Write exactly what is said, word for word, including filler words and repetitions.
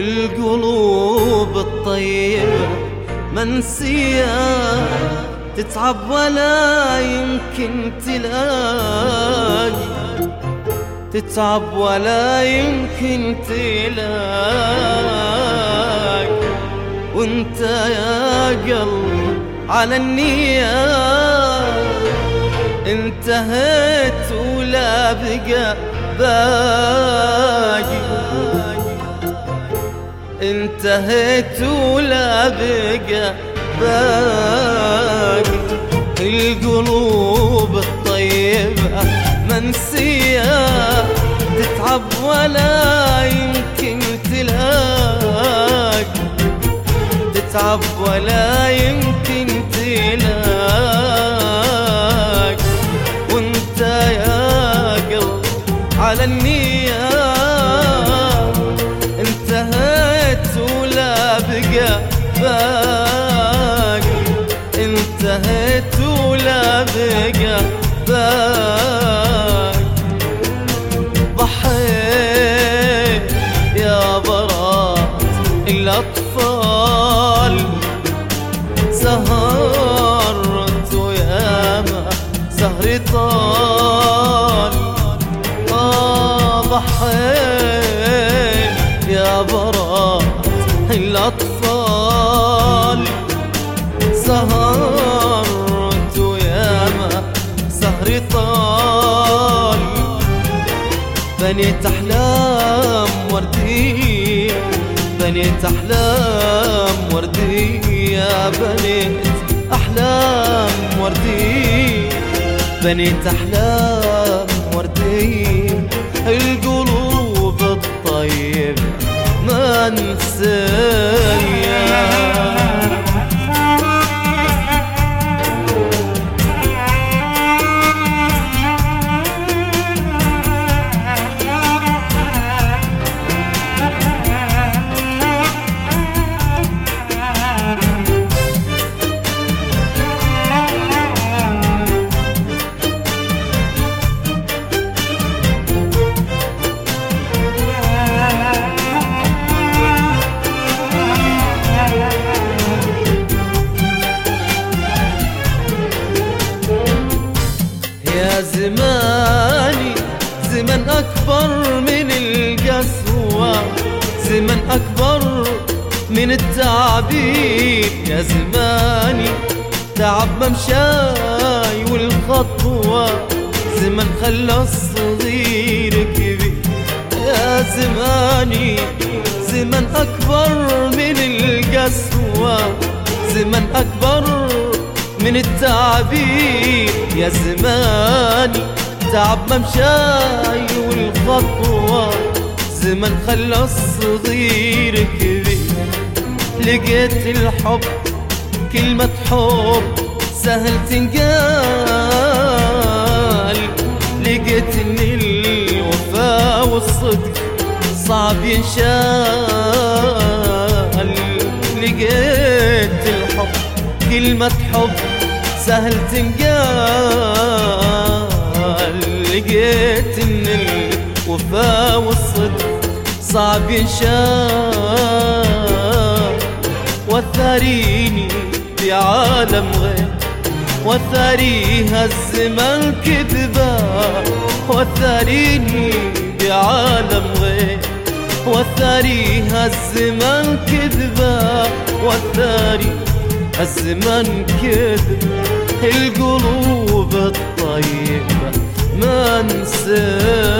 القلوب الطيبة منسية، تتعب ولا يمكن تلاقي، تتعب ولا يمكن تلاقي. وانت يا قلب على النية انتهيت ولا بقى باقي، انتهيت ولا بقى باقي. القلوب الطيبة منسية، تتعب ولا يمكن تلاقي، تتعب ولا يمكن تلاقي. وانت يا قلب على النية انتهيت ولا بقى باقي، انتهيت ولا بقى باقي. ضحيت يا برات الأطفال، سهرت وياما سهري طال. آه ضحيت يا برات الأطفال، سهرت وياما سهري طال. بنيت أحلام وردية، بنيت أحلام وردية، بنيت أحلام وردية، بنيت أحلام وردية. القلوب الطيبة منسية. يا زماني زمن أكبر من القسوة، زمن أكبر من التعبير. يا زماني تعب ممشاي والخطوة، زمن خلى الصغير كبير. يا زماني زمن أكبر من القسوة، زمن أكبر من التعبير. يا زماني تعب ممشاي والخطوة، زمن خلى الصغير كبير. لقيت الحب كلمة حب سهل تنقال، لقيت ان الوفاء والصدق صعب ينشال. لقيت الحب كلمة حب سهل تنقال، لقيت ان الوفاء والصدق صعب ينشال. وثاريني بعالم غير، وثاريها الزمن كذبا، وثاريني بعالم غير، وثاريها الزمن كذبا، وثاري الزمن كذب. القلوب الطيبة منسية.